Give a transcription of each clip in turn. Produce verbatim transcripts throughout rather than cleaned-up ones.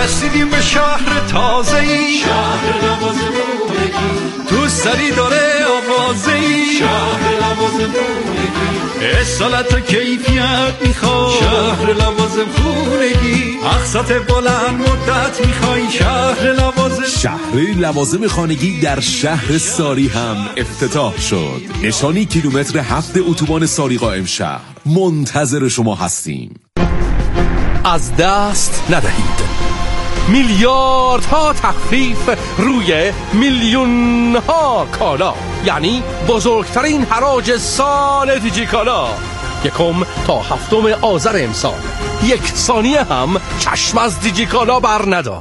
رسیدیم به شهر تازه‌ای، شهر لوازم خونگی، تو سری داره آوازه‌ای، شهر لوازم خونگی، اصالت و کیفیت میخوای، شهر لوازم خونگی، اقساط بلند مدت میخوای، شهر لوازم. شهر لوازم خانگی در شهر ساری هم افتتاح شد. نشانی کیلومتر هفت اتوبان ساری قائم شهر. منتظر شما هستیم. از دست ندهید. میلیاردها تخفیف روی میلیون ها کالا، یعنی بزرگترین حراج سال دیجیکالا. یکم تا هفتم آذر امسال. یک ثانیه هم چشم از دیجیکالا بر ندار.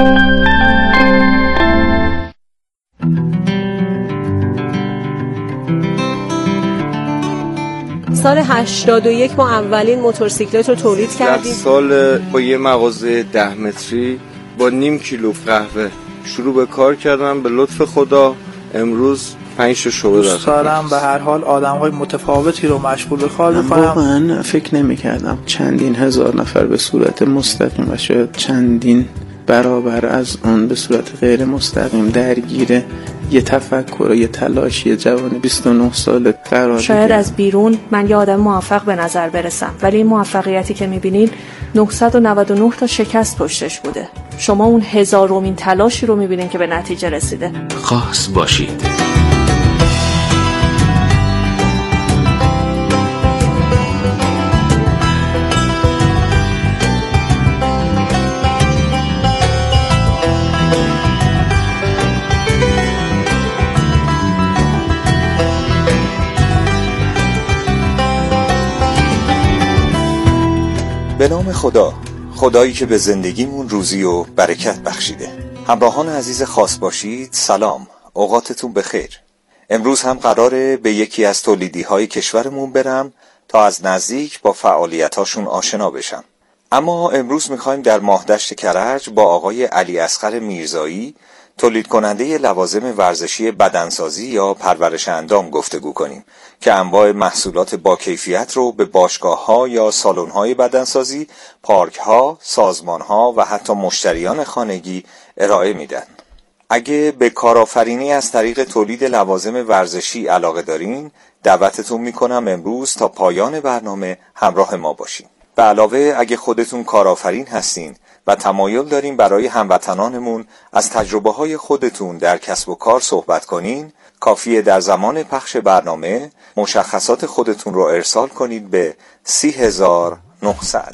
سال هشتاد و یک ما اولین موتورسیکلت رو تولید کردیم. در سال با یه مغازه ده متری با نیم کیلو قهوه شروع به کار کردم. به لطف خدا امروز پنج تا شعبه دارم. دوست دارم به هر حال آدم‌های متفاوتی رو مشغول به کار بکنم. واقعا فکر نمی‌کردم چندین هزار نفر به صورت مستقیم و شاید چندین برابر از اون به صورت غیر مستقیم درگیر یه تفکر و یه تلاش یه جوان بیست و نه ساله قرار شاید بگیرم. از بیرون من یه آدم موفق به نظر برسم، ولی این موفقیتی که میبینین نهصد و نود و نه تا شکست پشتش بوده. شما اون هزارمین تلاشی رو میبینین که به نتیجه رسیده. خاص باشید. به نام خدا، خدایی که به زندگیمون روزی و برکت بخشیده. همراهان عزیز خاص باشید، سلام، اوقاتتون بخیر. امروز هم قراره به یکی از تولیدی های کشورمون برم تا از نزدیک با فعالیتاشون آشنا بشم. اما امروز میخوایم در ماهدشت کرج با آقای علی اصغر میرزایی، تولید کننده لوازم ورزشی بدنسازی یا پرورش اندام گفتگو کنیم که انواع محصولات با کیفیت رو به باشگاه‌ها یا سالن‌های بدنسازی، پارک‌ها، سازمان‌ها و حتی مشتریان خانگی ارائه میدن. اگه به کارآفرینی از طریق تولید لوازم ورزشی علاقه دارین، دعوتتون میکنم امروز تا پایان برنامه همراه ما باشین. به علاوه اگه خودتون کارآفرین هستین و تمایل دارین برای هموطنانمون از تجربه‌های خودتون در کسب و کار صحبت کنین، کافیه در زمان پخش برنامه مشخصات خودتون رو ارسال کنید به سی هزار و نهصد.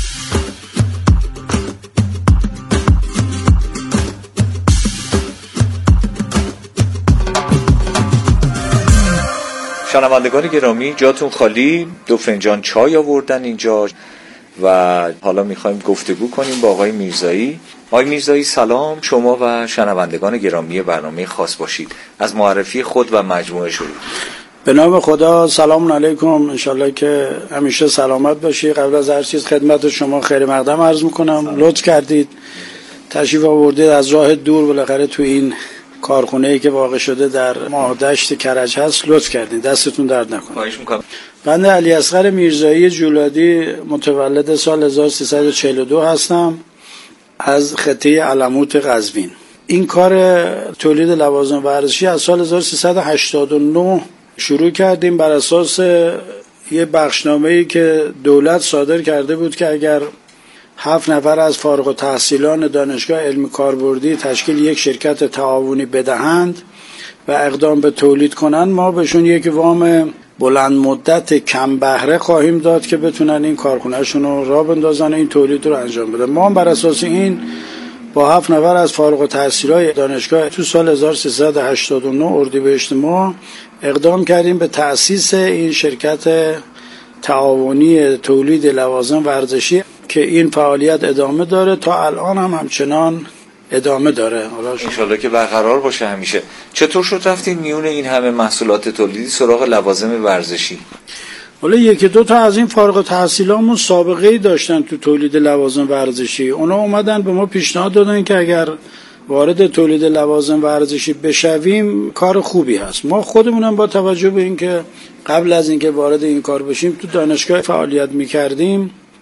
شنوندگان گرامی، جاتون خالی، دو فنجان چای آوردن اینجا و حالا میخوایم گفتگو کنیم با آقای میرزایی. آقای میرزایی سلام، شما و شنوندگان گرامی برنامه خاص باشید. از معرفی خود و مجموعه شروع. به نام خدا، سلام علیکم، انشالله که همیشه سلامت باشی. قبل از هر چیز خدمت شما خیر مقدم عرض میکنم. لطف کردید تشریف آوردید از راه دور بالاخره تو این کارخونه‌ای که واقع شده در ماهدشت کرج هست، لطف کردید، دستتون درد نکنه. خواهش میکنم. بنده علی اصغر میرزایی جولادی، متولد سال هزار و سیصد و چهل و دو هستم، از خطه علموت قزوین. این کار تولید لوازم ورزشی از سال هزار و سیصد و هشتاد و نه شروع کردیم بر اساس یه بخشنامه‌ای که دولت صادر کرده بود که اگر هفت نفر از فارغ التحصیلان دانشگاه علمی کاربردی تشکیل یک شرکت تعاونی بدهند و اقدام به تولید کنند، ما بهشون یک وام بلند مدت کم بهره خواهیم داد که بتونن این کارخونه‌شون رو راه بندازن، این تولید رو انجام بدن. ما هم بر اساس این با هفت نفر از فارغ التحصیلای دانشگاه تو سال هزار و سیصد و هشتاد و نه اردیبهشت ما اقدام کردیم به تأسیس این شرکت تعاونی تولید لوازم ورزشی که این فعالیت ادامه داره تا الان هم همچنان ادامه داره. انشالله که برقرار باشه همیشه. چطور شد رفتین میون این همه محصولات تولیدی سراغ لوازم ورزشی؟ ولی یکی دو تا از این فارغ التحصیلامون سابقه‌ای داشتن تو تولید لوازم ورزشی. اونا اومدن به ما پیشنهاد دادن که اگر وارد تولید لوازم ورزشی بشویم کار خوبی هست. ما خودمونم با توجه به اینکه قبل از اینکه وارد این کار بشیم تو دانشگاه فعالیت می‌کردیم،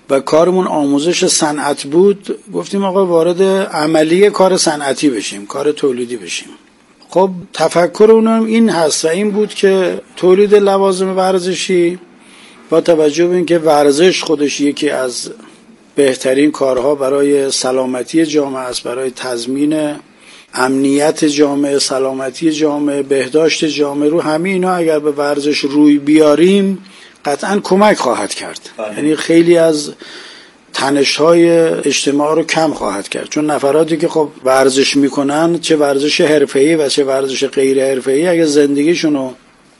و کارمون آموزش صنعت بود، گفتیم آقا وارد عملی کار صنعتی بشیم، کار تولیدی بشیم. خب تفکر اونم این هست و این بود که تولید لوازم ورزشی با توجه به اینکه ورزش خودش یکی از بهترین کارها برای سلامتی جامعه است، برای تضمین امنیت جامعه، سلامتی جامعه، بهداشت جامعه، رو همه اینا اگر به ورزش روی بیاریم قطعا کمک خواهد کرد. یعنی خیلی از تنش‌های اجتماع رو کم خواهد کرد، چون نفراتی که خب ورزش میکنن، چه ورزش حرفه‌ای و چه ورزش غیر حرفه‌ای، اگه زندگیشون رو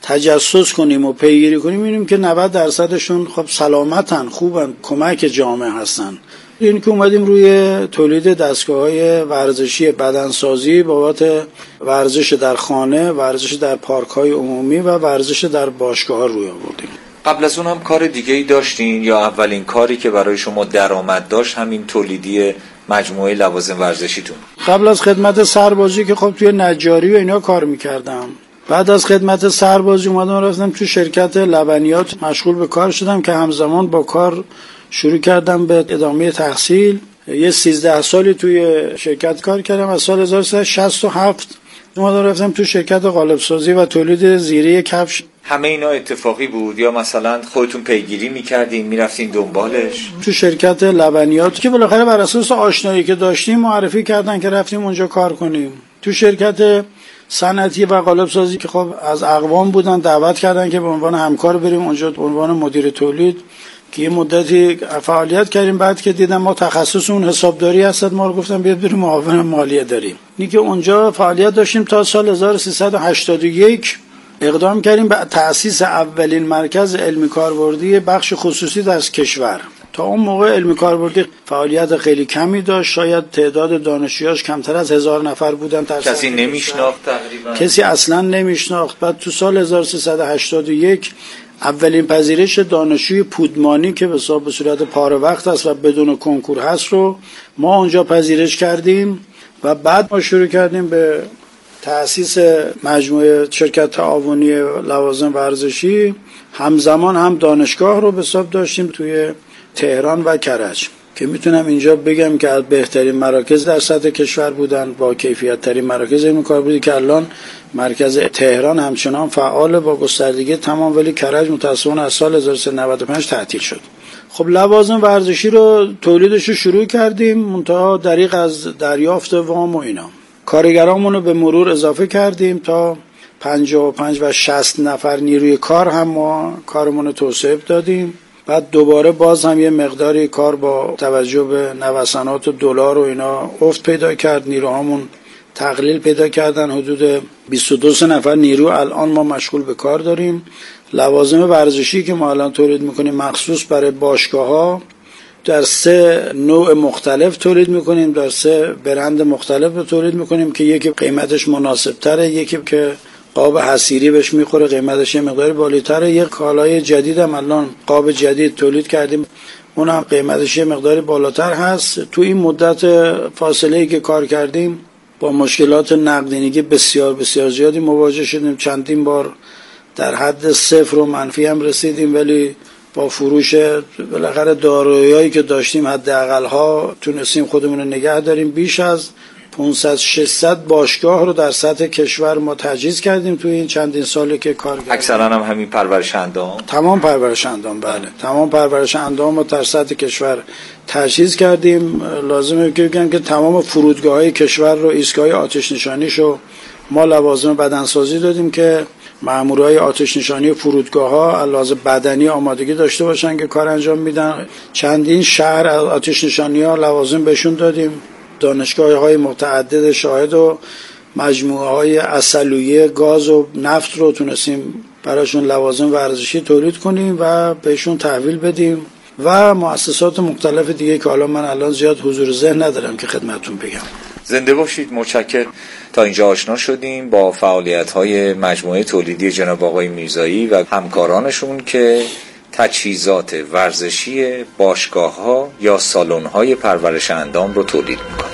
تجسس کنیم و پیگیری کنیم می‌بینیم که نود درصدشون خب سلامتن، خوبن، کمک جامعه هستن. این که اومدیم روی تولید دستگاه‌های ورزشی بدنسازی بابت ورزش در خانه، ورزش در پارک‌های عمومی و ورزش در باشگاه‌ها روی آوردیم. قبل از اون هم کار دیگه‌ای داشتین یا اولین کاری که برای شما درآمد داشت همین تولیدی مجموعه لوازم ورزشیتون؟ قبل از خدمت سربازی که خب توی نجاری و اینا کار می‌کردم. بعد از خدمت سربازی اومدم رفتم تو شرکت لبنیات مشغول به کار شدم که همزمان با کار شروع کردم به ادامه تحصیل. یه سیزده سالی توی شرکت کار کردم. از سال هزار و سیصد و شصت و هفت اومدم رفتم تو شرکت قالب‌سازی و تولید زیره کفش. همه اینا اتفاقی بود یا مثلا خودتون پیگیری می‌کردین می‌رفتین دنبالش؟ تو شرکت لبنیات که بالاخره بر اساس آشنایی که داشتیم معرفی کردن که رفتیم اونجا کار کنیم. تو شرکت صنعتی و قالب‌سازی که خب از اقوام بودن دعوت کردن که به عنوان همکار بریم اونجا به عنوان مدیر تولید، که یه مدتی فعالیت کردیم. بعد که دیدم ما تخصص اون حسابداری هست، ما رو گفتم بیاد بریم معاون مالیه داریم. اینی که اونجا فعالیت داشتیم تا سال هزار و سیصد و هشتاد و یک اقدام کردیم به تأسیس اولین مرکز علمی کاربردی بخش خصوصی در کشور. تا اون موقع علمی کاربردی فعالیت خیلی کمی داشت، شاید تعداد دانشجویاش کمتر از هزار نفر بودن. کسی نمیشناخت تقریبا، کسی اصلا نمیشناخت. بعد تو سال هزار و سیصد و هشتاد و یک اولین پذیرش دانشجوی پودمانی که به صورت پاره وقت است و بدون کنکور هست رو ما اونجا پذیرش کردیم و بعد ما شروع کردیم به تأسیس مجموعه شرکت تعاونی لوازم ورزشی. همزمان هم دانشگاه رو به حساب داشتیم توی تهران و کرج که میتونم اینجا بگم که از بهترین مراکز در سطح کشور بودن، با کیفیت ترین مراکز علمی کاربردی که الان مرکز تهران همچنان فعال با گستردگی تمام، ولی کرج متأسفانه از سال هزار و سیصد و نود و پنج تعطیل شد. خب لوازم ورزشی رو تولیدش رو شروع کردیم، منتها دریغ از دریافت وام و اینا. کارگرامون رو به مرور اضافه کردیم تا پنجاه و پنج و شصت نفر نیروی کار هم ما کارمون رو توسعه دادیم. بعد دوباره باز هم یه مقداری کار با توجه به نوسانات و دلار و اینا افت پیدا کرد، نیروهامون تقلیل پیدا کردن. حدود بیست و دو نفر نیرو الان ما مشغول به کار داریم. لوازم ورزشی که ما الان تولید میکنیم مخصوص برای باشگاه‌ها در سه نوع مختلف تولید میکنیم، در سه برند مختلف تولید میکنیم که یکی قیمتش مناسب تره، یکی که قاب حصیری بهش میخوره قیمتش یه مقداری بالاتره، یک کالای جدید هم الان قاب جدید تولید کردیم اونم قیمتش یه مقداری بالاتر هست. تو این مدت فاصله‌ای که کار کردیم با مشکلات نقدینگی بسیار بسیار زیادی مواجه شدیم، چندین بار در حد صفر و منفی هم رسیدیم، ولی با فروش بالاخره دارایی‌هایی که داشتیم حداقل‌ها تونستیم خودمون رو نگه داریم. بیش از پانصد ششصد باشگاه رو در سطح کشور ما تجهیز کردیم توی این چندین سالی که کار کردیم. اکثرا هم همین پرورش اندام. تمام پرورش اندام، بله. تمام پرورش اندام رو در سطح کشور تجهیز کردیم. لازمه که بگم که تمام فرودگاه‌های کشور رو، ایستگاه آتش نشانیشو ما لوازم بدنسازی دادیم که مامورای آتش نشانی فرودگاه‌ها علاوه بدنی آمادگی داشته باشن که کار انجام میدن. چندین شهر آتش نشانی‌ها لوازم بهشون دادیم. دانشگاه‌های متعدد شاهد و مجموعه‌های عسلویه گاز و نفت رو تونستیم براشون لوازم ورزشی تولید کنیم و بهشون تحویل بدیم و مؤسسات مختلف دیگه که حالا من الان زیاد حضور ذهن ندارم که خدمتتون بگم. زنده باشید. متشکرم. تا اینجا آشنا شدیم با فعالیت‌های مجموعه تولیدی جناب آقای میرزایی و همکارانشون که تجهیزات ورزشی باشگاه‌ها یا سالن‌های پرورش اندام رو تولید می‌کنند.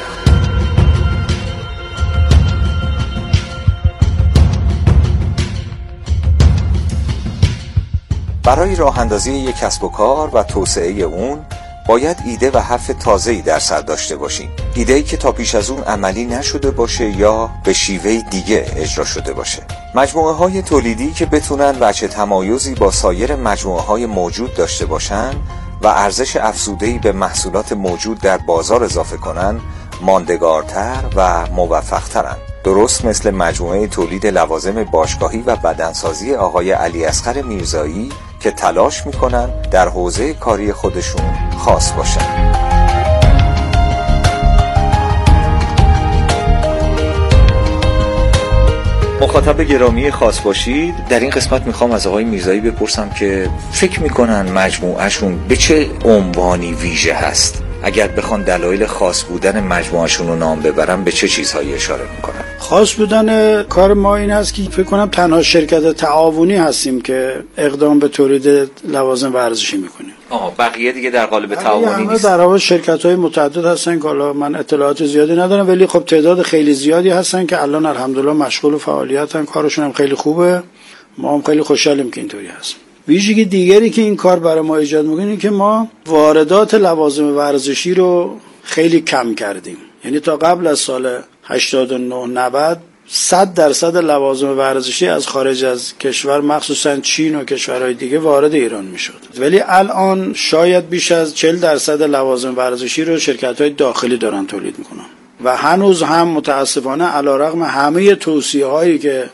برای راه اندازی یک کسب و کار و توسعه اون باید ایده و حرف تازه‌ای در سر داشته باشیم. ایده‌ای که تا پیش از اون عملی نشده باشه یا به شیوه دیگه اجرا شده باشه. مجموعه‌های تولیدی که بتونن وجه تمایزی با سایر مجموعه‌های موجود داشته باشن و ارزش افزوده‌ای به محصولات موجود در بازار اضافه کنن، ماندگارتر و موفق‌ترن. درست مثل مجموعه تولید لوازم باشگاهی و بدنسازی آقای علی اصغر میرزایی که تلاش میکنن در حوزه کاری خودشون خاص باشن. مخاطب گرامی خاص باشید، در این قسمت میخوام از آقای میرزایی بپرسم که فکر میکنن مجموعهشون به چه عنوانی ویژه هست؟ اگر بخوان دلایل خاص بودن مجموعهشون رو نام ببرن به چه چیزهایی اشاره میکنن؟ خاص بودن کار ما این است که فکر کنم تنها شرکت تعاونی هستیم که اقدام به تولید لوازم ورزشی میکنیم. آها، بقیه دیگه در قالب تعاونی نیست. در واقع شرکت‌های متعدد هستن که حالا من اطلاعات زیادی ندارم، ولی خب تعداد خیلی زیادی هستن که الان الحمدلله مشغول و فعالیتن، کارشون هم خیلی خوبه. ما هم خیلی خوشحالیم که اینطوری هست. ویژگی دیگری که این کار برای ما ایجاد می‌کنه اینه که ما واردات لوازم ورزشی رو خیلی کم کردیم. یعنی تا قبل از سال هشتاد و نه نود صد درصد لوازم ورزشی از خارج از کشور مخصوصا چین و کشورهای دیگه وارد ایران میشد، ولی الان شاید بیش از چهل درصد لوازم ورزشی رو شرکت‌های داخلی دارن تولید میکنن و هنوز هم متاسفانه علیرغم همه توصیه‌هایی که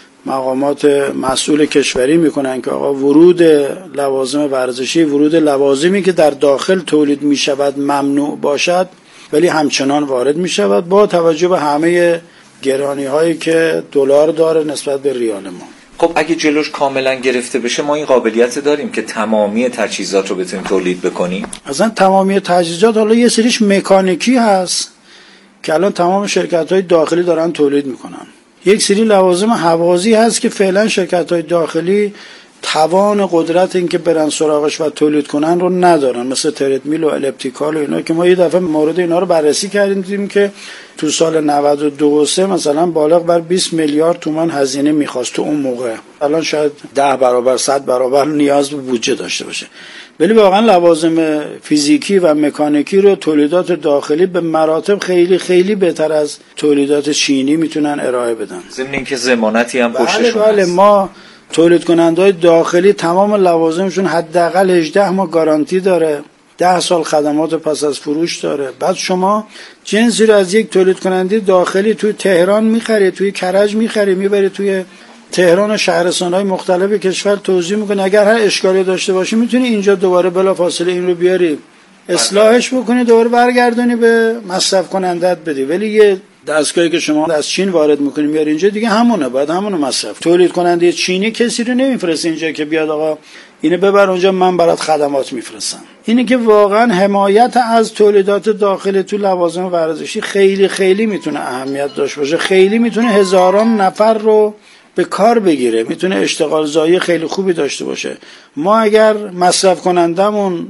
مقامات مسئول کشوری میکنن که آقا ورود لوازم ورزشی، ورود لوازمی که در داخل تولید میشود ممنوع باشد، ولی همچنان وارد میشود با توجه به همه گرانی هایی که دلار داره نسبت به ریال ما. خب اگه جلوش کاملا گرفته بشه ما این قابلیت داریم که تمامی تجهیزات رو بتونیم تولید بکنیم؟ اصلا تمامی تجهیزات، حالا یه سریش مکانیکی هست که الان تمام شرکت های داخلی دارن تولید میکنن. یک سری لوازم هوازی هست که فعلا شرکت های داخلی توان قدرت این که برن سراغش و تولید کنن رو ندارن، مثل تردمیل و الیپتیکال و اینا که ما یه دفعه مورد اینا رو بررسی کردیم، دیدیم که تو سال نود و دو و سه مثلا بالغ بر بیست میلیارد تومان هزینه میخواست تو اون موقع. الان شاید ده برابر صد برابر نیاز به بودجه داشته باشه. ولی واقعا لوازم فیزیکی و مکانیکی رو تولیدات داخلی به مراتب خیلی خیلی بهتر از تولیدات چینی میتونن ارائه بدن. ضمن اینکه ضمانتی هم پشتشون هست. بله ما تولید کننده‌های داخلی تمام لوازمشون حداقل هجده ماه گارانتی داره، ده سال خدمات پس از فروش داره. بعد شما جنسی رو از یک تولید کننده داخلی توی تهران می‌خری، توی کرج می‌خری، می‌بری توی تهران و شهرستان‌های مختلف کشور توزیع می‌کنی. اگر هر اشکالی داشته باشی می‌تونی اینجا دوباره بلافاصله این رو بیاری اصلاحش بکنی، دوباره برگردونی به مصرف کنندت بدی. ولی یه دستگاهی که شما از چین وارد میکنیم میاری اینجا دیگه همونه، باید همونو مصرف. تولید کننده چینی کسی رو نمیفرسته اینجا که بیاد آقا اینو ببر اونجا من برات خدمات میفرستم. اینه که واقعا حمایت از تولیدات داخلی تو لوازم ورزشی خیلی خیلی میتونه اهمیت داشته باشه، خیلی میتونه هزاران نفر رو به کار بگیره، میتونه اشتغال زایی خیلی خوبی داشته باشه. ما اگر مصرف کنندمون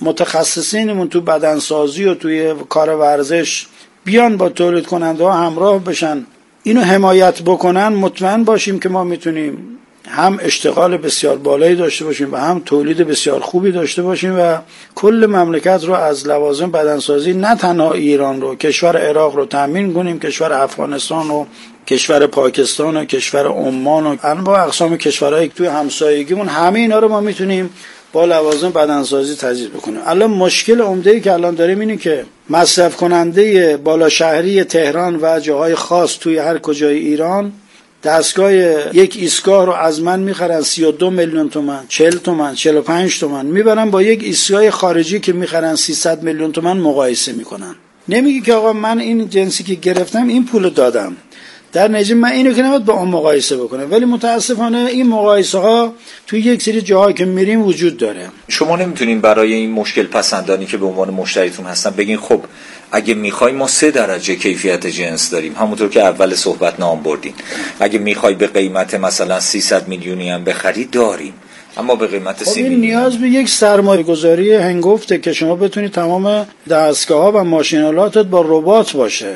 متخصصینمون تو بدنسازی و توی کار ورزش بیان با تولید کننده ها همراه بشن، اینو حمایت بکنن، مطمئن باشیم که ما میتونیم هم اشتغال بسیار بالایی داشته باشیم و هم تولید بسیار خوبی داشته باشیم و کل مملکت رو از لوازم بدنسازی، نه تنها ایران رو، کشور عراق رو تامین کنیم، کشور افغانستان و کشور پاکستان و کشور عمان و انواع اقسام کشورهایی توی همسایگیمون، همه اینا رو ما میتونیم با لوازم بدنسازی تجهیز بکنیم. الان مشکل عمده‌ای که الان داریم اینه که مصرف کننده بالا شهری تهران و جاهای خاص توی هر کجای ایران دستگاه یک ایستگاه رو از من میخرن سی و دو میلیون تومان، چهل تومان، چهل و پنج تومان، میبرن با یک ایستگاه خارجی که میخرن سیصد میلیون تومان مقایسه میکنن. نمیگه که آقا من این جنسی که گرفتم این پولو دادم، در نتیجه من اینو که نباید با اون مقایسه بکنم. ولی متاسفانه این مقایسه ها توی یک سری جاهایی که میریم وجود داره. شما نمیتونین برای این مشکل پسندانی که به عنوان مشتریتون هستن بگین خب اگه میخوای ما سه درجه کیفیت جنس داریم، همونطور که اول صحبت نام بردین، اگه میخوای به قیمت مثلا سیصد میلیونی هم بخری داریم، اما به قیمت سی میلیون. نیاز به یک سرمایه گذاری هنگفته که شما بتونید تمام دستگاه ها و ماشینالاتت با ربات باشه.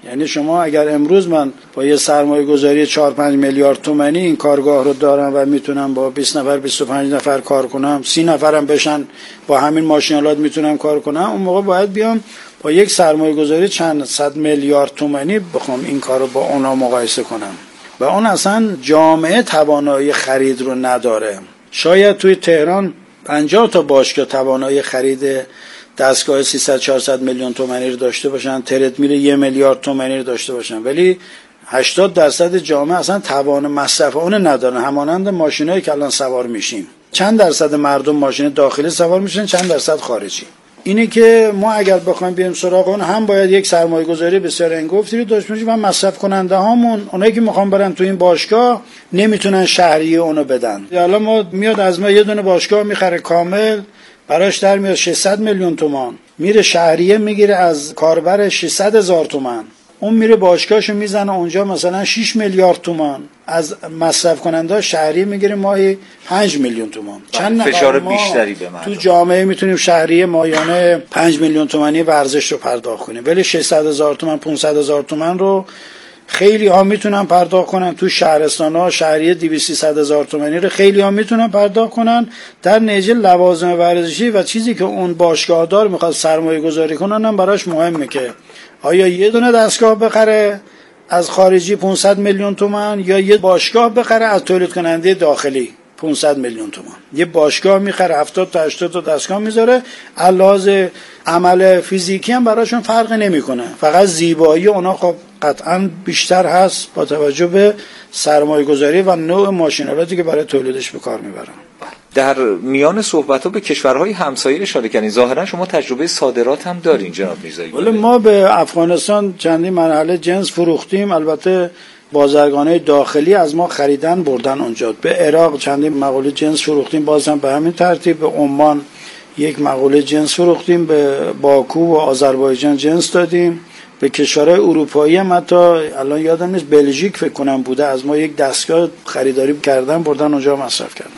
یعنی شما اگر امروز من با یه سرمایه گذاری چهار پنج میلیارد تومانی این کارگاه رو دارم و میتونم با بیست نفر بیست و پنج نفر کار کنم، سی نفرم بشن با همین ماشینالات میتونم کار کنم، اون موقع باید بیام با یک سرمایه گذاری چند صد میلیارد تومانی بخوام این کار رو با اونا مقایسه کنم و اون اصلا جامعه توانایی خرید رو نداره. شاید توی تهران پنجاه تا باشگاه توانایی خرید دستگاه سیصد چهارصد میلیون تومانی رو داشته باشن، تردمیل یک میلیارد تومانی رو داشته باشن، ولی هشتاد درصد جامعه اصلا توان مصرف اون ندارن. همانند ماشینایی که الان سوار میشیم، چند درصد مردم ماشین داخلی سوار میشن، چند درصد خارجی. اینه که ما اگر بخوایم بیایم سراغ اون، هم باید یک سرمایه گذاری بسیار انگفتی رو داشته باشیم و مصرف کننده هامون، اونایی که میخوان برن تو این باشگاه نمیتونن شهریه اونو بدن. حالا ما میاد از ما یه دونه باشگاه میخره کامل، براش در میاد ششصد میلیون تومان، میره شهریه میگیره از کاربر ششصد هزار تومان، اون میره باشگاهشو میزنه اونجا مثلا شش میلیارد تومان، از مصرف کننده شهریه میگیره ماهی پنج میلیون تومان. چند فشار بیشتری به مردم. تو جامعه میتونیم شهریه ماهیانه پنج میلیون تومانی ورزش رو پرداخت کنیم، ولی ششصد هزار تومان پانصد هزار تومان رو خیلی ها میتونن پرداخت کنن. تو شهرستان ها شهریه دویست سیصد هزار تومانی رو خیلی ها میتونن پرداخت کنن. در نتیجه لوازم ورزشی و چیزی که اون باشگاه دار میخواد سرمایه گذاری کنن هم براش مهمه که آیا یه دونه دستگاه بخره از خارجی پانصد میلیون تومان یا یه باشگاه بخره از تولید کننده داخلی پانصد میلیون تومان. یه باشگاه میخره هفتاد تا هشتاد تا دستگاه میذاره، علاوه عمل فیزیکی هم براشون فرق نمیکنه، فقط زیبایی اونا خب قطعا بیشتر هست با توجه به سرمایه گذاری و نوع ماشینالاتی که برای تولیدش به کار میبرن. در میان صحبت‌ها به کشورهای همسایه اشاره کردین، ظاهرا شما تجربه صادرات هم دارین جناب میرزایی. ولی ما به افغانستان چندین مرحله جنس فروختیم، البته بازرگانای داخلی از ما خریدن بردن اونجا. به عراق چندین مقوله جنس فروختیم، باز هم به همین ترتیب. به عمان یک مقوله جنس فروختیم، به باکو و آذربایجان جنس دادیم، به کشورهای اروپایی هم حتی الان یادم نیست بلژیک فکر کنم بوده، از ما یک دستگاه خریداری کردن بردن اونجا مصرف کردن.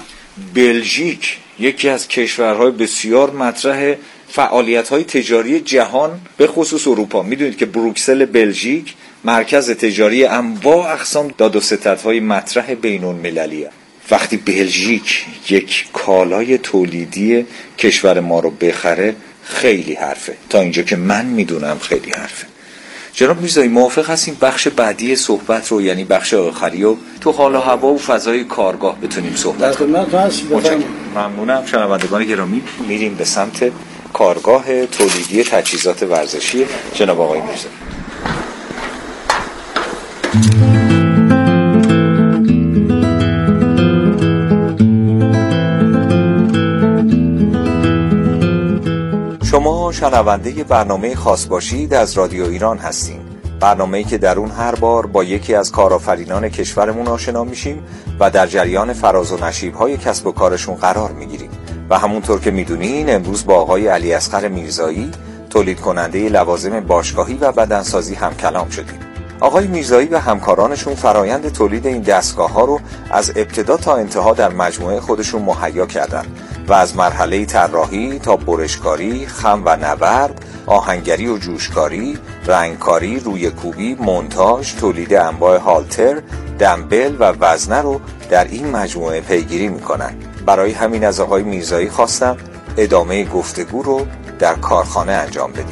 بلژیک یکی از کشورهای بسیار مطرح فعالیت‌های تجاری جهان به خصوص اروپا. میدونید که بروکسل بلژیک مرکز تجاری انواع اقسام داد و ستدهای مطرح بین‌المللیه. وقتی بلژیک یک کالای تولیدی کشور ما رو بخره خیلی حرفه، تا اینجا که من میدونم خیلی حرفه. جناب میرزایی موافق هستیم بخش بعدی صحبت رو، یعنی بخش آخری رو تو حال و هوا و فضای کارگاه بتونیم صحبت کنیم؟ ممنونم. شنوندگان گرامی، میریم به سمت کارگاه تولیدی تجهیزات ورزشی جناب آقای میرزایی. شما شنونده برنامه خاص باشید از رادیو ایران هستین، برنامه‌ای که در اون هر بار با یکی از کارآفرینان کشورمون آشنا میشیم و در جریان فراز و نشیب‌های کسب و کارشون قرار میگیریم. و همونطور که میدونین امروز با آقای علیاصغر میرزایی، تولید کننده لوازم باشگاهی و بدنسازی هم کلام شدیم. آقای میرزایی و همکارانشون فرایند تولید این دستگاه‌ها رو از ابتدا تا انتها در مجموعه خودشون مهیا کردن و از مرحله طراحی تا برشکاری، خم و نورد، آهنگری و جوشکاری، رنگکاری، روی کوبی، مونتاژ، تولید انواع هالتر، دمبل و وزنه رو در این مجموعه پیگیری میکنن. برای همین از آقای میرزایی خواستم ادامه گفتگو رو در کارخانه انجام بدیم.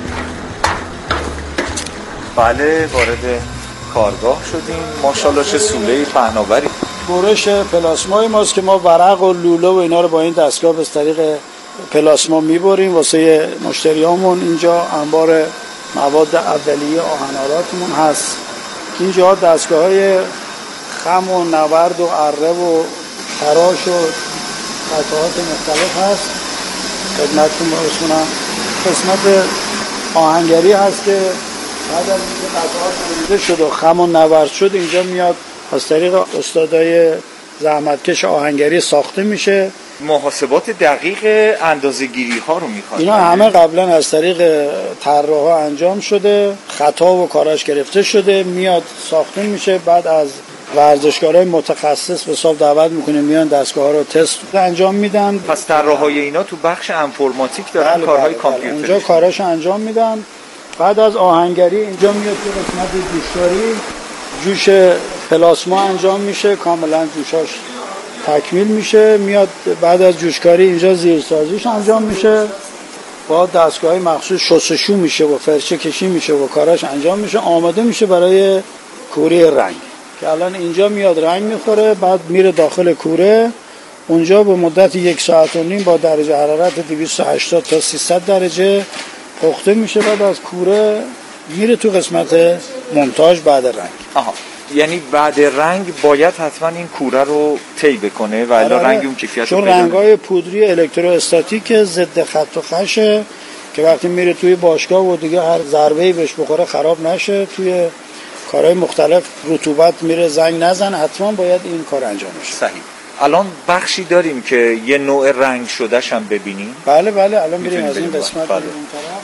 بله، وارد کارگاه شدیم. ماشاءالله چه سوله پهناوری. برش پلاسمای ماست که ما ورق و لوله و اینا رو با این دستگاه از طریق پلاسما میبریم واسه مشتریامون. اینجا انبار مواد اولیه آهن‌آراتمون هست. اینجا دستگاه‌های خم و نورد و اره و تراش و قطعات مختلف هست. خدمتتون عرض کنم قسمت آهنگری هست که بعد از اینکه قطعات تولید شد و خم و نورد شد اینجا میاد از طریق استادای زحمتکش آهنگری ساخته میشه. محاسبات دقیق اندازه‌گیری ها رو میخواد. اینا همه قبلا از طریق طراحا انجام شده، خطا و کاراش گرفته شده، میاد ساخته میشه. بعد از ورزشکارای متخصص به حساب دعوت میکنه، میان دستگاه ها رو تست انجام میدن. پس طراحای اینا تو بخش انفورماتیک دارن، بله کارهای بله کامپیوتری اونجا کاراش انجام میدن. بعد از آهنگری اینجا میاد تو قسمت جوشکاری، جوش پلاسما انجام میشه، کاملا جوشاش تکمیل میشه. میاد بعد از جوشکاری اینجا زیرسازیش انجام میشه، با دستگاه‌های مخصوص شستشو میشه و فرچه کشی میشه و کاراش انجام میشه، آماده میشه برای کوره رنگ که الان اینجا میاد رنگ میخوره. بعد میره داخل کوره، اونجا به مدت یک ساعت و نیم با درجه حرارت دویست و هشتاد تا سیصد درجه پخته میشه. بعد از کوره میره تو قسمت مونتاژ بعد رنگ. آها، یعنی بعد رنگ باید حتما این کوره رو طی بکنه و الا رنگ اون کیفیت رو چون رنگ‌های پودری الکتروستاتیک ضد خط و خشه که وقتی میره توی باشگاه و دیگه هر ضربه‌ای بهش بخوره خراب نشه، توی کارهای مختلف رطوبت میره زنگ نزن، حتما باید این کار انجام بشه. صحیح. الان بخشی داریم که یه نوع رنگ شدهش هم ببینیم. بله بله، الان میریم از این قسمت. بله. اون طرف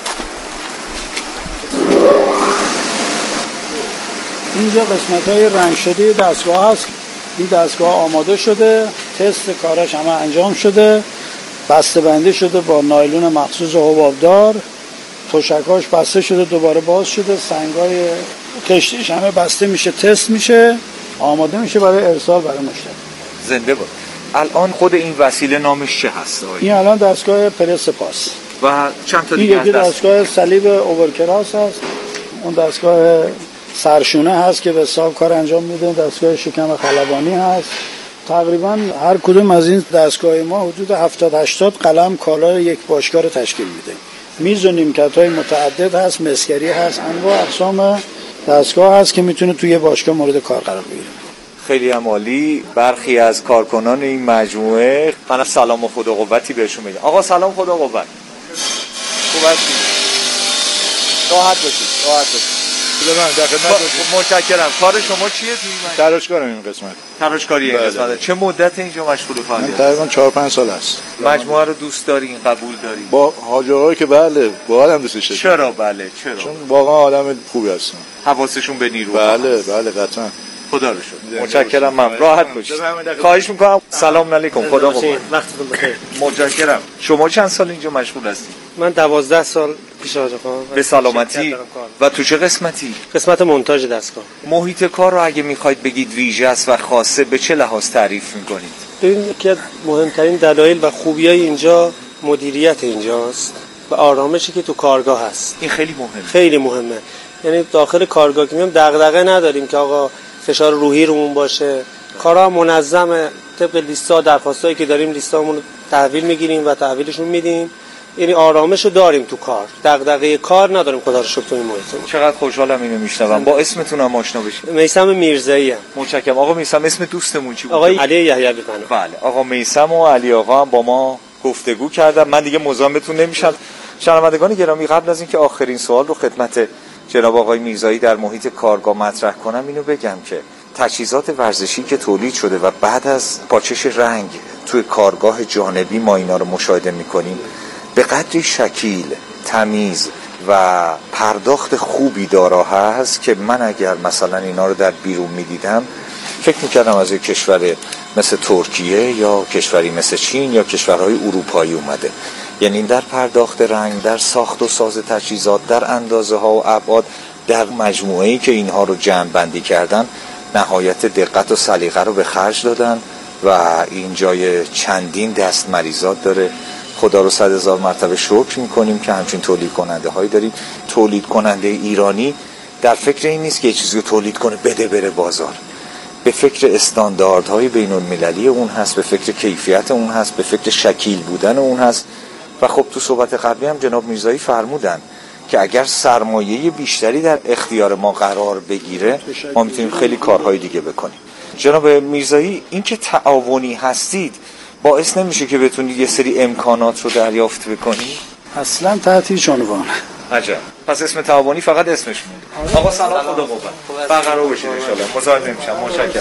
اینجا قسمت‌های رنگ شده دستگاه هست. این دستگاه آماده شده، تست کارش همه انجام شده، بسته بندی شده با نایلون مخصوص حبابدار، تشکاش بسته شده دوباره باز شده، سنگای کشتیش همه بسته میشه، تست میشه، آماده میشه برای ارسال برای مشتری. زنده باد. الان خود این وسیله نامش چه هست آقای؟ این الان دستگاه پرس پاس و چند تا دیگه این یکی دست... دستگاه صلیب اوورکراس هست. اون دستگاه سرشونه هست که به حساب کار انجام میده. دستگاه شکم خلبانی هست. تقریبا هر کدوم از این دستگاه ما حدود هفتاد هشتاد قلم کالای یک باشگاه رو تشکیل میده. میز و نیمکت‌های متعدد هست، مسگری هست، انواع اقسام دستگاه هست که میتونه توی باشگاه مورد کار قرار بگیره. خیلی عالی. برخی از کارکنان این مجموعه من سلام و خدا قوتی بهشون میگم. آقا سلام، خدا قوت. خوب هستید؟ راحت باشید، راحت باشید. متشکرم. کار شما چیه توی این؟ تراشکارم این قسمت. تراشکاری این قسمت. چه مدت اینجا مشغول فعالیت؟ تقریبا چهار پنج سال است. مجموعه رو دوست دارین، قبول دارین؟ با حاج آقایی که بله، با هم دوستش دارم. چرا بله؟ چرا؟ چون واقعا آدم خوبی هستن. حواسشون به نیرو. بله بله قطعا. خدا رو شکر. متشکرم. من راحت باشید. خواهش میکنم. سلام علیکم. خدا قوت. وقتتون بخیر. متشکرم. شما چند سال اینجا مشغول هستید؟ من دوازده سال پیش حاج آقا. به سلامتی. و تو چه قسمتی؟ قسمت مونتاژ دستگاه. محیط کار رو اگه میخواید بگید ویژه است و خاصه، به چه لحاظ تعریف میکنید؟ ببین یکی از مهمترین دلایل و خوبیای اینجا مدیریت اینجاست و آرامشی که تو کارگاه هست. این خیلی مهمه. خیلی مهمه. یعنی داخل کارگاه که میام دغدغه نداریم که آقا فشار روحی رومون باشه. کارا منظمه، طبق لیستا درخواستایی که داریم لیستامون رو تحویل میگیریم و تحویلشون میدیم. یعنی آرامشو داریم تو کار، دغدغه کار نداریم. خدا رو شکر تو این محیط. چقدر خوشحالم اینو میشنوم. با اسمتون هم آشنا بشید. میثم میرزایی ام. متشکرم. آقا میثم، اسم دوستمون چی بود؟ آقای علی یحیوی پناه. بله، آقا میثم و علی آقا هم با ما گفتگو کردن. من دیگه مزاحمتون نمیشم. شنوندگان گرامی، قبل از اینکه آخرین سوال رو خدمت جناب آقای میرزایی در محیط کارگاه مطرح کنم، اینو بگم که تجهیزات ورزشی که تولید شده و بعد از پاچش رنگ توی کارگاه جانبی ما اینا رو مشاهده میکنیم، به قدری شکیل، تمیز و پرداخت خوبی دارا هست که من اگر مثلا اینا رو در بیرون میدیدم فکر میکردم از یک کشور مثل ترکیه یا کشوری مثل چین یا کشورهای اروپایی اومده. یعنی در پرداخت رنگ، در ساخت و ساز تجهیزات، در اندازه ها و ابعاد، در مجموعه‌ای که اینها رو جمع بندی کردن، نهایت دقت و سلیقه رو به خرج دادن و این جای چندین دست مریزات داره. خدا رو صد هزار مرتبه شکر میکنیم که همچین تولید کننده هایی داریم. تولید کننده ایرانی در فکر این نیست که یه چیزی رو تولید کنه بده بره بازار، به فکر استانداردهای بین المللی اون هست، به فکر کیفیت اون هست، به فکر شکیل بودن اون هست. و خب تو صحبت قبلی هم جناب میرزایی فرمودن که اگر سرمایه بیشتری در اختیار ما قرار بگیره ما میتونیم خیلی کارهای دیگه بکنیم. جناب میرزایی، این که تعاونی هستید باعث نمیشه که بتونید یه سری امکانات رو دریافت بکنید؟ اصلا تحت هیچ عنوان. عجب. پس اسم تعاونی فقط اسمش مونده. آقا سلام، خدا قوت. برقرار باشید ان شاء الله. مزاحم نمیشم. متشکرم.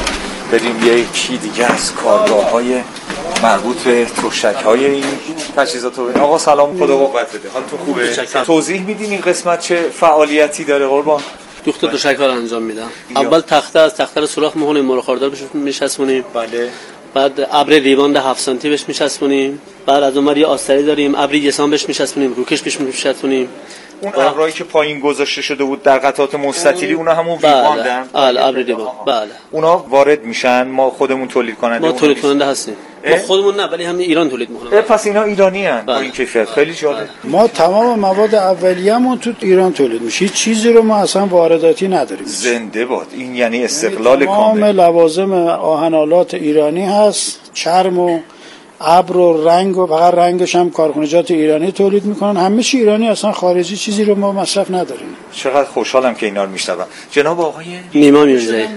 بریم یکی دیگه از کارگاه‌های مربوط به تشک‌های این تجهیزات رو. آقا سلام، خدا قوت بده. حالتون خوبه؟ توضیح میدین این قسمت چه فعالیتی داره قربان؟ دوخت دوشک‌ها رو انجام میدم. اول تخته از تخته رو سوراخ می‌کنیم، مورد خاردار بهش می‌چسبونیم. بله. بعد ابر لیوان هفت سانتی بهش می‌چسبونیم. بعد از اونور یه آستری داریم، ابری یسان بهش می‌چسبونیم، روکش بهش می‌چسبونیم. اون ابرایی که پایین گذاشته شده بود در قطعات مستطیلی اونا همون ویواندن؟ بله ابر دیوان. بله اونا وارد میشن، ما خودمون تولید کننده ما تولید کننده هستیم. ما خودمون نه ولی همین ایران تولید میکنیم. پس اینا ایرانی ان با این کیفیت. خیلی جالب. ما تمام مواد اولیه‌مون تو ایران تولید میشه. هیچ چیزی رو ما اصلا وارداتی نداریم. زنده باد. این یعنی استقلال کامل. تمام لوازم آهن‌آلات ایرانی هست. چرم و ابر و رنگ و فقط رنگش هم کارخانجات ایرانی تولید میکنن. همه چی ایرانی، اصلا خارجی چیزی رو ما مصرف نداریم. چقدر خوشحالم که اینا رو میشنوم. جناب آقای نیما میرزایی.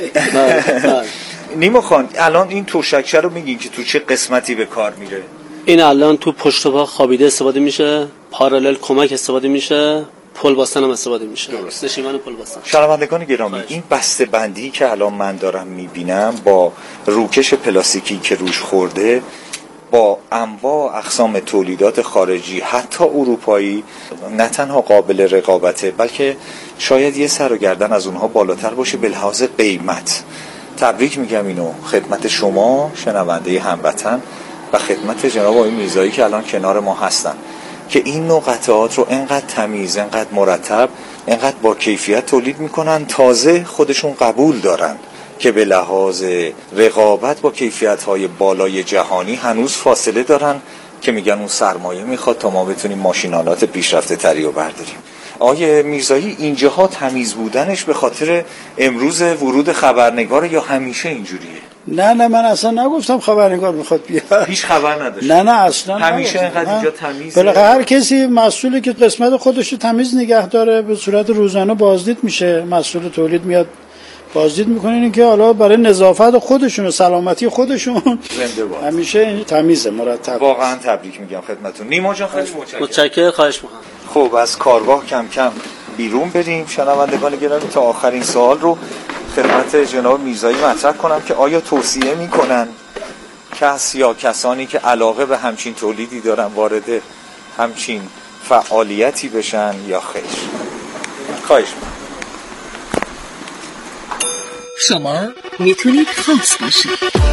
نیما خان، الان این تشکچه رو میگین که تو چه قسمتی به کار میره؟ این الان تو پشت پا خوابیده استفاده میشه، پارالل کمک استفاده میشه، پل باستن هم استفاده میشه. درست. نشیمن پل باستن. شنوندگان گرامی، این بسته بندی که الان من دارم میبینم با روکش پلاستیکی که روش خورده، با انواع اقسام تولیدات خارجی حتی اروپایی، نه تنها قابل رقابته بلکه شاید یه سر و گردن از اونها بالاتر باشه به لحاظ قیمت. تبریک میگم اینو خدمت شما شنونده هموطن و خدمت جناب آقای میرزایی که الان کنار ما هستن که این نوع قطعات رو انقدر تمیز، انقدر مرتب، انقدر با کیفیت تولید میکنن، تازه خودشون قبول دارن که به لحاظ رقابت با کیفیت‌های بالای جهانی هنوز فاصله دارن که میگن اون سرمایه میخواد تا ما بتونیم ماشینالات پیشرفته تری رو برداریم. آقای میرزایی، اینجاها تمیز بودنش به خاطر امروز ورود خبرنگار یا همیشه اینجوریه؟ نه نه من اصلا نگفتم خبرنگار میخواد بیاد. هیچ خبر نداشت. نه نه اصلا همیشه اینقدر اینجا تمیزه. بالاخره هر کسی مسئولی که قسمت خودش رو تمیز نگه داره به صورت روزانه بازدید میشه. مسئول تولید میاد بازدید میکنین این که حالا برای نظافت خودشون و سلامتی خودشون زنده باد همیشه تمیزه، مرتب. واقعا تبریک میگم خدمتتون. نیما جان خیلی متشکرم. متشکرم، خواهش میکنم. خب از کارگاه کم کم بیرون بریم. شنوندگان گرامی، تا آخرین سوال رو خدمت جناب میرزایی مطرح کنم که آیا توصیه میکنن کس یا کسانی که علاقه به همچین تولیدی دارن وارد همچین فعالیتی بشن یا خیر؟ خواهش میکنم. شما میتونید خاص باشید.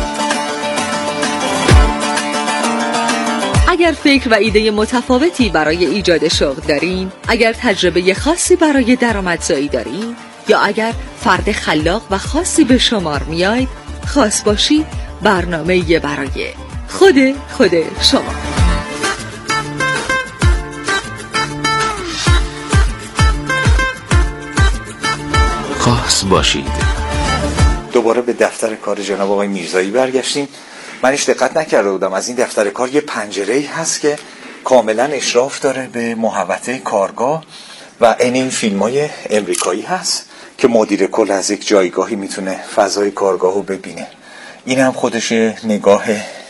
اگر فکر و ایده متفاوتی برای ایجاد شغل دارین، اگر تجربه خاصی برای درآمدزایی دارین، یا اگر فرد خلاق و خاصی به شمار میاید، خاص باشید برنامه برای خود خود شما. خاص باشید. دوباره به دفتر کار جناب آقای میرزایی برگشتیم. من هیچ دقت نکرده بودم از این دفتر کار یه پنجره‌ای هست که کاملا اشراف داره به محوطه کارگاه و این فیلم‌های امریکایی هست که مدیر کل از یک جایگاهی میتونه فضای کارگاهو ببینه. این هم خودش نگاه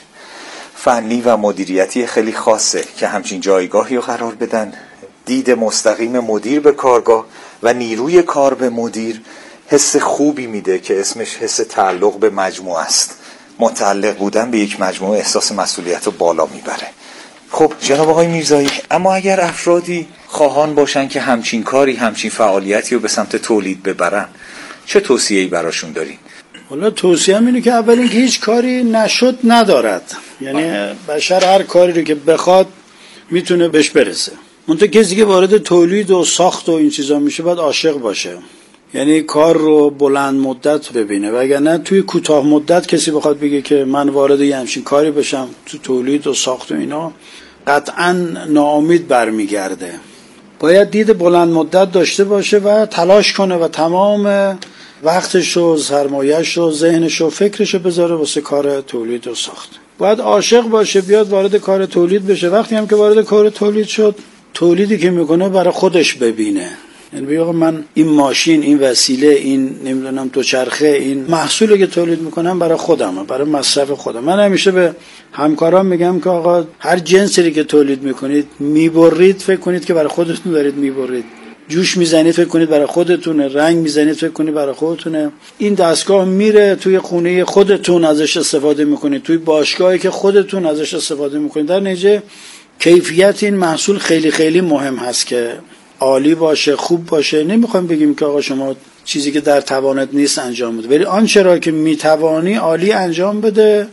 فنی و مدیریتی خیلی خاصه که همچین جایگاهی رو قرار بدن. دید مستقیم مدیر به کارگاه و نیروی کار به مدیر حس خوبی میده که اسمش حس تعلق به مجموعه است. متعلق بودن به یک مجموعه احساس مسئولیت رو بالا میبره. خب جناب آقای میرزایی، اما اگر افرادی خواهان باشن که همچین کاری، همچین فعالیتی رو به سمت تولید ببرن، چه توصیه‌ای براشون دارین؟ والا توصیه‌ام اینه که اول اینکه هیچ کاری نشد ندارد. یعنی بشر هر کاری رو که بخواد میتونه بهش برسه. منتها کسی که وارد تولید و ساخت و این چیزا میشه باید عاشق باشه. یعنی کار رو بلند مدت ببینه، وگرنه توی کوتاه مدت کسی بخواد بگه که من وارد یه همچین کاری بشم تو تولید و ساخت و اینا، قطعا ناامید برمیگرده. باید دید بلند مدت داشته باشه و تلاش کنه و تمام وقتش و سرمایه‌اش و ذهنش و فکرش رو بذاره واسه کار تولید و ساخت. باید عاشق باشه، بیاد وارد کار تولید بشه. وقتی هم که وارد کار تولید شد، تولیدی که میکنه برای خودش ببینه. یعنی بگم من این ماشین، این وسیله، این نمیدونم دوچرخه، این محصولی که تولید میکنم برای خودمه، برای مصرف خودم. من همیشه به همکارام میگم که آقا هر جنسی که تولید میکنید میبرید فکر کنید که برای خودتون دارید میبرید. جوش میزنید فکر کنید برای خودتونه، رنگ میزنید فکر کنید برای خودتونه. این دستگاه میره توی خونه خودتون ازش استفاده میکنید، توی باشگاهی که خودتون ازش استفاده میکنید. در نتیجه کیفیت این محصول خیلی خیلی مهم هست که عالی باشه، خوب باشه. نمیخوایم بگیم که آقا شما چیزی که در توانت نیست انجام بده، ولی آنچه را که میتوانی عالی انجام بده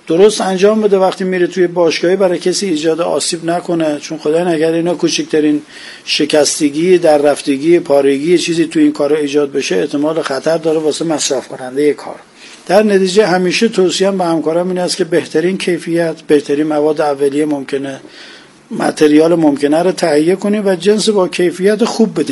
درست انجام بده. وقتی میره توی باشگاهی برای کسی ایجاد آسیب نکنه، چون خدای نکرده اینا کوچکترین شکستگی، در رفتگی، پارگی چیزی توی این کارا ایجاد بشه احتمال خطر داره واسه مصرف کننده کار. در نتیجه همیشه توصیه‌ام به همکارام این است که بهترین کیفیت، بهترین مواد اولیه ممکنه، متریال ممکنه رو تهیه کنیم و جنس با کیفیت خوب بدیم.